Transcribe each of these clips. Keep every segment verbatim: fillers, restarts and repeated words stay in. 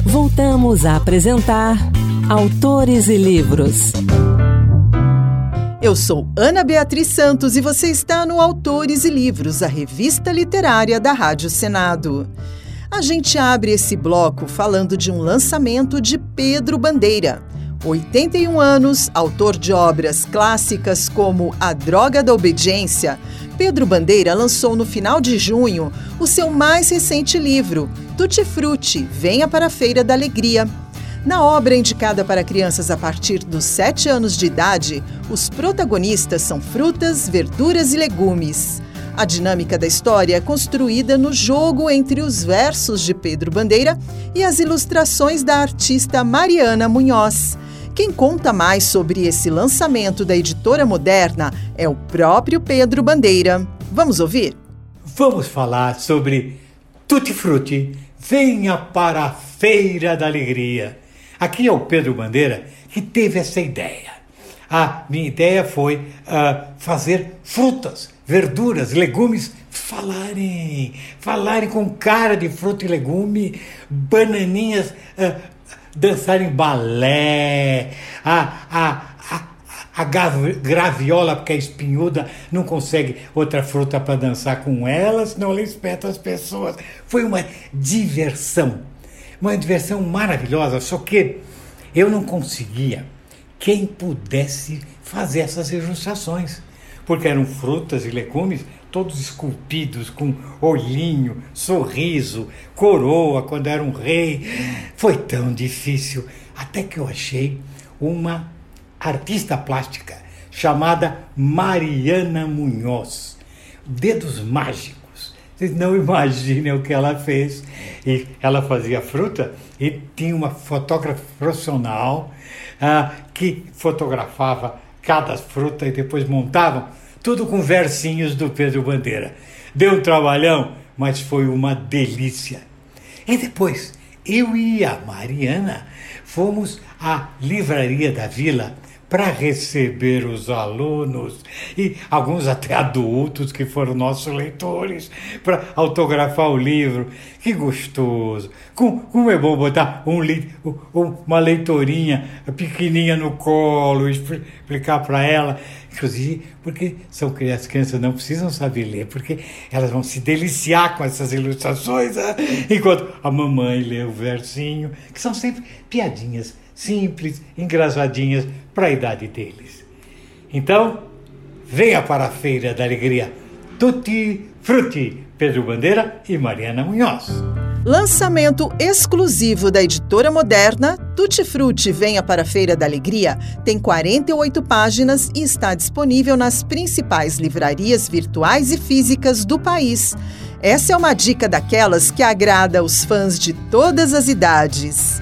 Voltamos a apresentar Autores e Livros. Eu sou Ana Beatriz Santos e você está no Autores e Livros, a revista literária da Rádio Senado. A gente abre esse bloco falando de um lançamento de Pedro Bandeira. oitenta e um anos, autor de obras clássicas como A Droga da Obediência, Pedro Bandeira lançou no final de junho o seu mais recente livro, Tutti Frutti, Venha para a Feira da Alegria. Na obra indicada para crianças a partir dos sete anos de idade, os protagonistas são frutas, verduras e legumes. A dinâmica da história é construída no jogo entre os versos de Pedro Bandeira e as ilustrações da artista Mariana Munhoz. Quem conta mais sobre esse lançamento da editora Moderna é o próprio Pedro Bandeira. Vamos ouvir? Vamos falar sobre Tutti Frutti, Venha para a Feira da Alegria. Aqui é o Pedro Bandeira que teve essa ideia. A minha ideia foi uh, fazer frutas, verduras, legumes falarem, falarem com cara de fruta e legume, bananinhas uh, dançarem balé, a, a, a, a graviola, porque é espinhuda, não consegue outra fruta para dançar com ela, senão ela espeta as pessoas. Foi uma diversão. Uma diversão maravilhosa, só que eu não conseguia quem pudesse fazer essas ilustrações, porque eram frutas e legumes todos esculpidos, com olhinho, sorriso, coroa, quando era um rei. Foi tão difícil, até que eu achei uma artista plástica chamada Mariana Munhoz, Dedos Mágicos. Vocês não imaginam o que ela fez. E ela fazia fruta e tinha uma fotógrafa profissional ah, que fotografava cada fruta e depois montavam tudo com versinhos do Pedro Bandeira. Deu um trabalhão, mas foi uma delícia. E depois, eu e a Mariana fomos à livraria da Vila para receber os alunos e alguns até adultos que foram nossos leitores, para autografar o livro. Que gostoso! Como, como é bom botar um, uma leitorinha pequenininha no colo, explicar para ela, inclusive porque são crianças, as crianças não precisam saber ler, porque elas vão se deliciar com essas ilustrações, né? Enquanto a mamãe lê o versinho, que são sempre piadinhas simples, engraçadinhas para a idade deles. Então, venha para a Feira da Alegria. Tutti Frutti, Pedro Bandeira e Mariana Munhoz. Lançamento exclusivo da editora Moderna, Tutti Frutti, Venha para a Feira da Alegria, tem quarenta e oito páginas e está disponível nas principais livrarias virtuais e físicas do país. Essa é uma dica daquelas que agrada aos fãs de todas as idades.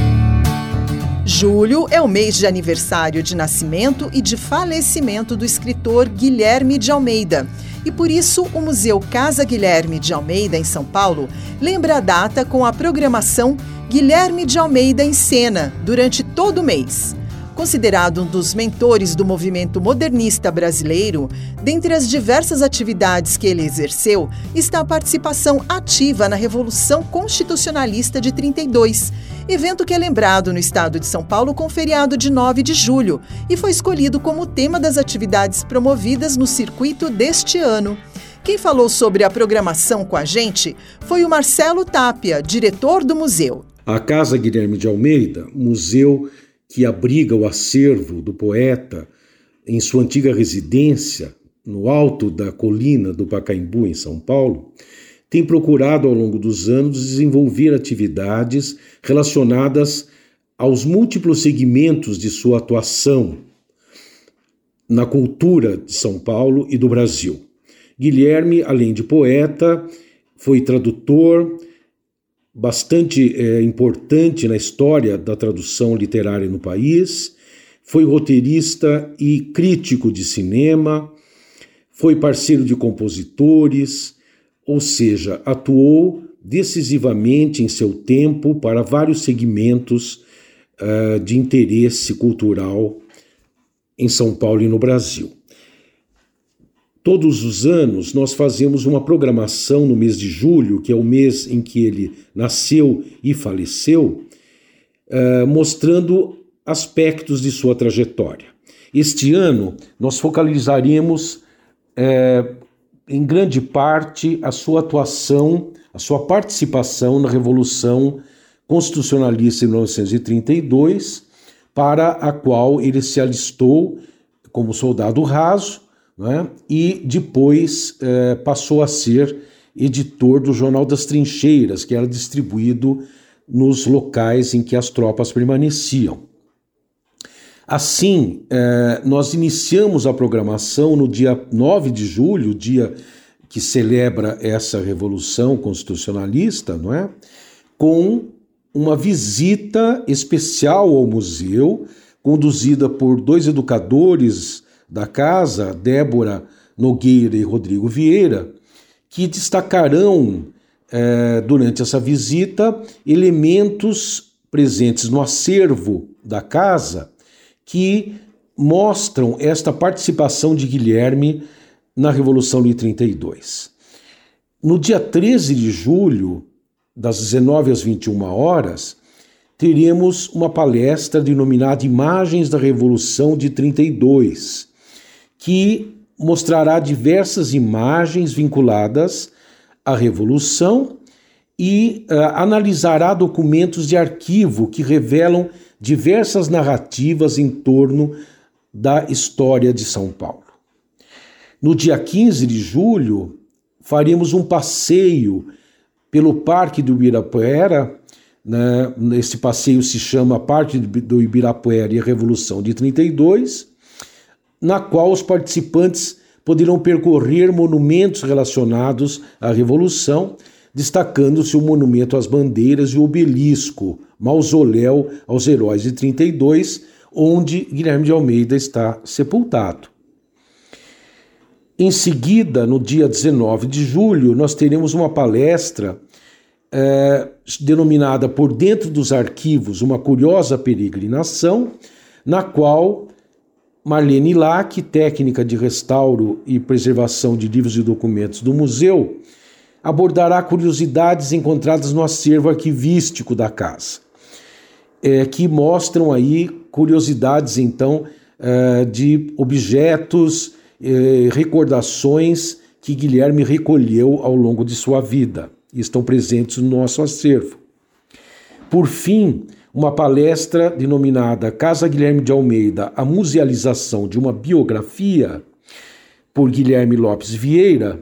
Julho é o mês de aniversário de nascimento e de falecimento do escritor Guilherme de Almeida. E por isso, o Museu Casa Guilherme de Almeida, em São Paulo, lembra a data com a programação Guilherme de Almeida em Cena, durante todo o mês. Considerado um dos mentores do movimento modernista brasileiro, dentre as diversas atividades que ele exerceu, está a participação ativa na Revolução Constitucionalista de trinta e dois, evento que é lembrado no estado de São Paulo com o feriado de nove de julho e foi escolhido como tema das atividades promovidas no circuito deste ano. Quem falou sobre a programação com a gente foi o Marcelo Tapia, diretor do museu. A Casa Guilherme de Almeida, museu que abriga o acervo do poeta em sua antiga residência, no alto da colina do Pacaembu, em São Paulo, tem procurado ao longo dos anos desenvolver atividades relacionadas aos múltiplos segmentos de sua atuação na cultura de São Paulo e do Brasil. Guilherme, além de poeta, foi tradutor, bastante é, importante na história da tradução literária no país, foi roteirista e crítico de cinema, foi parceiro de compositores, ou seja, atuou decisivamente em seu tempo para vários segmentos uh, de interesse cultural em São Paulo e no Brasil. todos os anos nós fazemos uma programação no mês de julho, que é o mês em que ele nasceu e faleceu, uh, mostrando aspectos de sua trajetória. Este ano nós focalizaremos uh, em grande parte a sua atuação, a sua participação na Revolução Constitucionalista de mil novecentos e trinta e dois, para a qual ele se alistou como soldado raso, né, e depois eh, passou a ser editor do Jornal das Trincheiras, que era distribuído nos locais em que as tropas permaneciam. Assim, eh, nós iniciamos a programação no dia nove de julho, dia que celebra essa Revolução Constitucionalista, não é? Com uma visita especial ao museu, conduzida por dois educadores da casa, Débora Nogueira e Rodrigo Vieira, que destacarão eh, durante essa visita elementos presentes no acervo da casa que mostram esta participação de Guilherme na Revolução de trinta e dois. No dia treze de julho, das dezenove às vinte e uma horas, teremos uma palestra denominada Imagens da Revolução de trinta e dois, que mostrará diversas imagens vinculadas à Revolução e uh, analisará documentos de arquivo que revelam diversas narrativas em torno da história de São Paulo. No dia quinze de julho, faremos um passeio pelo Parque do Ibirapuera, né? Esse passeio se chama Parque do Ibirapuera e a Revolução de trinta e dois, na qual os participantes poderão percorrer monumentos relacionados à Revolução, destacando-se o monumento às bandeiras e o obelisco, mausoléu aos heróis de trinta e dois, onde Guilherme de Almeida está sepultado. Em seguida, no dia dezenove de julho, nós teremos uma palestra é, denominada Por Dentro dos Arquivos, uma curiosa peregrinação, na qual Marlene Lack, técnica de restauro e preservação de livros e documentos do museu, abordará curiosidades encontradas no acervo arquivístico da casa, é, que mostram aí curiosidades, então, é, de objetos, é, recordações que Guilherme recolheu ao longo de sua vida e estão presentes no nosso acervo. Por fim, uma palestra denominada Casa Guilherme de Almeida, a musealização de uma biografia, por Guilherme Lopes Vieira,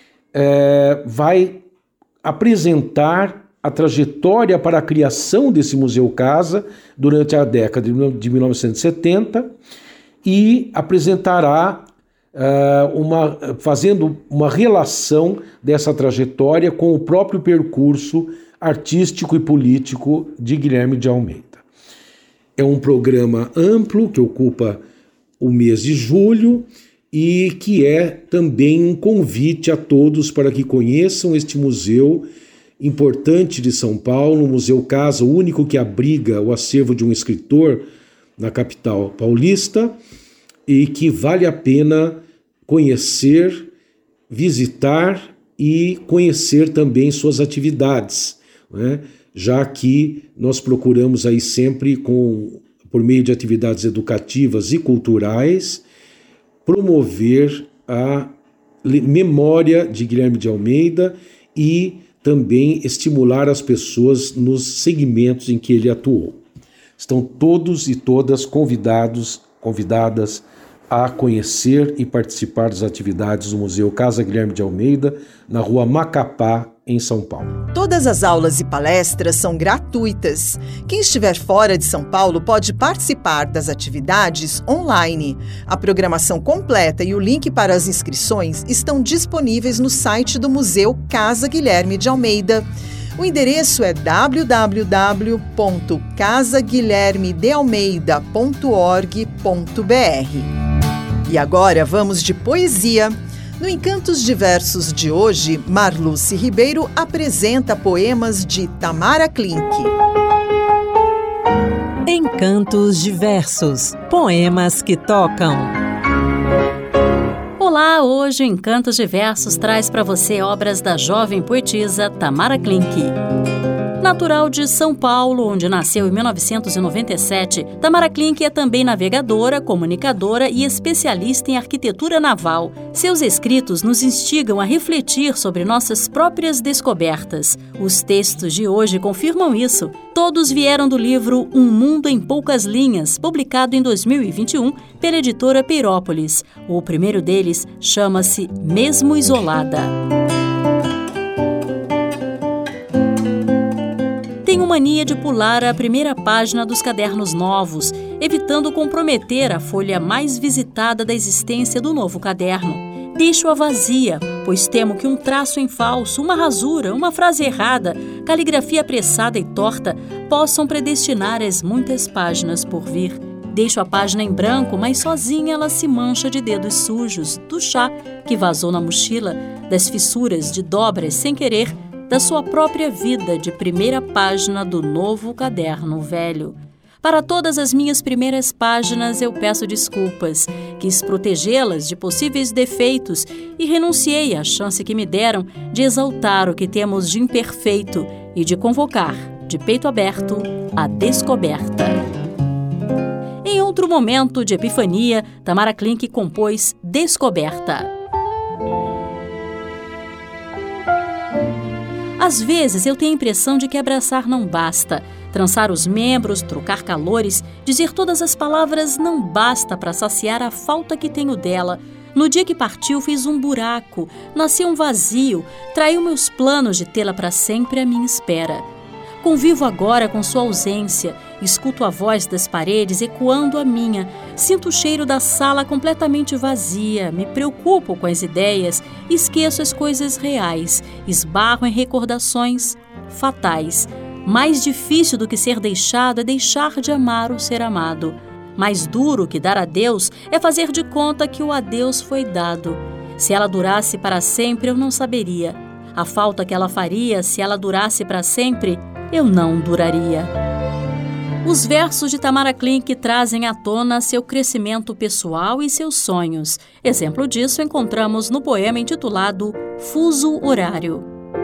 é, vai apresentar a trajetória para a criação desse Museu Casa durante a década de mil novecentos e setenta e apresentará, é, uma, fazendo uma relação dessa trajetória com o próprio percurso artístico e político de Guilherme de Almeida. É um programa amplo que ocupa o mês de julho e que é também um convite a todos para que conheçam este museu importante de São Paulo, o Museu Casa, o único que abriga o acervo de um escritor na capital paulista e que vale a pena conhecer, visitar e conhecer também suas atividades, né? Já que nós procuramos aí sempre, com, por meio de atividades educativas e culturais, promover a memória de Guilherme de Almeida e também estimular as pessoas nos segmentos em que ele atuou. Estão todos e todas convidados, convidadas a conhecer e participar das atividades do Museu Casa Guilherme de Almeida, na rua Macapá, em São Paulo. Todas as aulas e palestras são gratuitas. Quem estiver fora de São Paulo pode participar das atividades online. A programação completa e o link para as inscrições estão disponíveis no site do Museu Casa Guilherme de Almeida. O endereço é w w w ponto casa guilherme de almeida ponto org ponto b r. E agora vamos de poesia. No Encantos Diversos de hoje, Marluce Ribeiro apresenta poemas de Tamara Klink. Encantos Diversos, poemas que tocam. Olá, Olá, hoje o Encantos de Versos traz para você obras da jovem poetisa Tamara Klink. Natural de São Paulo, onde nasceu em mil novecentos e noventa e sete, Tamara Klink é também navegadora, comunicadora e especialista em arquitetura naval. Seus escritos nos instigam a refletir sobre nossas próprias descobertas. Os textos de hoje confirmam isso. Todos vieram do livro Um Mundo em Poucas Linhas, publicado em dois mil e vinte e um pela editora Peirópolis. O primeiro deles chama-se Mesmo Isolada. Tenho mania de pular a primeira página dos cadernos novos, evitando comprometer a folha mais visitada da existência do novo caderno. Deixo-a vazia, pois temo que um traço em falso, uma rasura, uma frase errada, caligrafia apressada e torta possam predestinar as muitas páginas por vir. Deixo a página em branco, mas sozinha ela se mancha de dedos sujos, do chá que vazou na mochila, das fissuras de dobras sem querer, da sua própria vida de primeira página do novo caderno velho. Para todas as minhas primeiras páginas eu peço desculpas, quis protegê-las de possíveis defeitos e renunciei à chance que me deram de exaltar o que temos de imperfeito e de convocar, de peito aberto, a descoberta. Em outro momento de epifania, Tamara Klink compôs Descoberta. Às vezes eu tenho a impressão de que abraçar não basta. Trançar os membros, trocar calores, dizer todas as palavras não basta para saciar a falta que tenho dela. No dia que partiu fiz um buraco, nasceu um vazio, traiu meus planos de tê-la para sempre à minha espera. Convivo agora com sua ausência, escuto a voz das paredes ecoando a minha, sinto o cheiro da sala completamente vazia, me preocupo com as ideias, esqueço as coisas reais, esbarro em recordações fatais. Mais difícil do que ser deixado é deixar de amar ou ser amado. Mais duro que dar adeus é fazer de conta que o adeus foi dado. Se ela durasse para sempre, eu não saberia. A falta que ela faria se ela durasse para sempre, eu não duraria. Os versos de Tamara Klink trazem à tona seu crescimento pessoal e seus sonhos. Exemplo disso encontramos no poema intitulado Fuso Horário.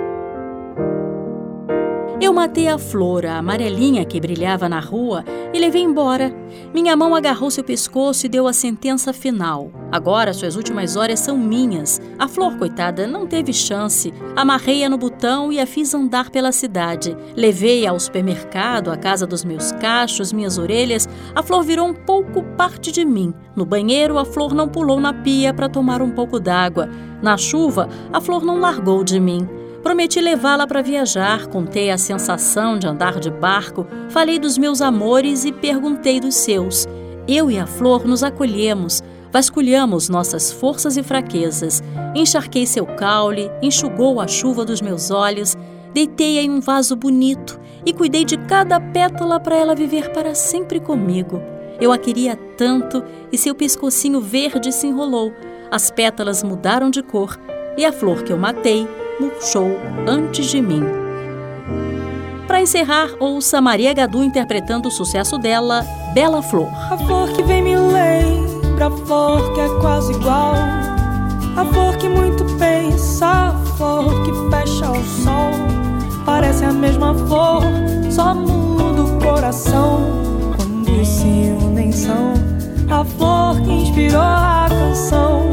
Eu matei a flor, a amarelinha que brilhava na rua, e levei embora. Minha mão agarrou seu pescoço e deu a sentença final. Agora suas últimas horas são minhas. A flor, coitada, não teve chance. Amarrei-a no botão e a fiz andar pela cidade. Levei-a ao supermercado, à casa dos meus cachos, minhas orelhas. A flor virou um pouco parte de mim. No banheiro, a flor não pulou na pia para tomar um pouco d'água. Na chuva, a flor não largou de mim. Prometi levá-la para viajar, contei a sensação de andar de barco, falei dos meus amores e perguntei dos seus. Eu e a flor nos acolhemos, vasculhamos nossas forças e fraquezas. Encharquei seu caule, enxugou a chuva dos meus olhos, deitei-a em um vaso bonito e cuidei de cada pétala para ela viver para sempre comigo. Eu a queria tanto e seu pescocinho verde se enrolou. As pétalas mudaram de cor e a flor que eu matei murchou antes de mim. Para encerrar, ouça Maria Gadu interpretando o sucesso dela, Bela Flor. A flor que vem me lembra a flor que é quase igual, a flor que muito pensa, a flor que fecha ao sol. Parece a mesma flor, só muda o coração quando se unem são. A flor que inspirou a canção.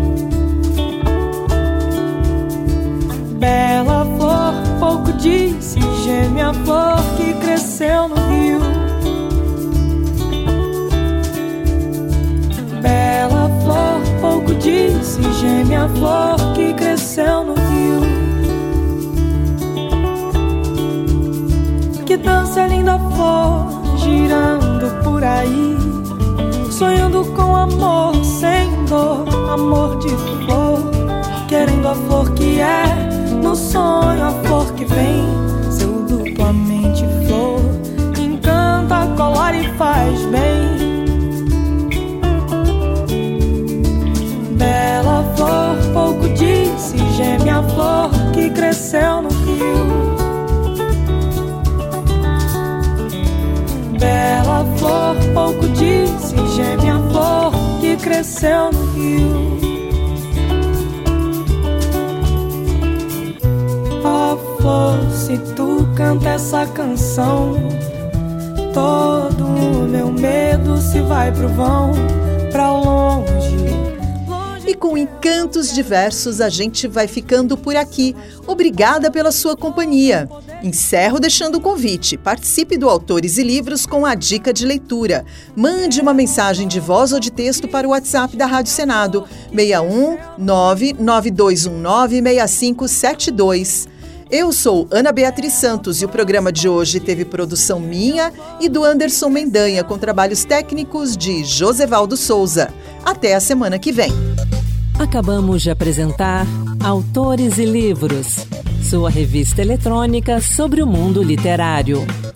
Bela flor, pouco disse, geme a flor que cresceu no rio. Bela flor, pouco disse, geme a flor que cresceu no rio. Que dança linda flor, girando por aí, sonhando com amor, sem dor, amor de flor. Querendo a flor que é, no sonho a flor que vem, seu duplamente flor, encanta, colore e faz bem. Bela flor, pouco disse, geme a flor que cresceu no rio. Bela flor, pouco disse, geme a flor que cresceu no rio. flor, se tu canta essa canção, todo o meu medo se vai pro vão, pra longe. E com encantos diversos a gente vai ficando por aqui. Obrigada pela sua companhia. Encerro deixando o convite. Participe do Autores e Livros com a dica de leitura. Mande uma mensagem de voz ou de texto para o WhatsApp da Rádio Senado, seis um nove nove dois um nove seis cinco sete dois. Eu sou Ana Beatriz Santos e o programa de hoje teve produção minha e do Anderson Mendanha, com trabalhos técnicos de Josevaldo Souza. Até a semana que vem. Acabamos de apresentar Autores e Livros, sua revista eletrônica sobre o mundo literário.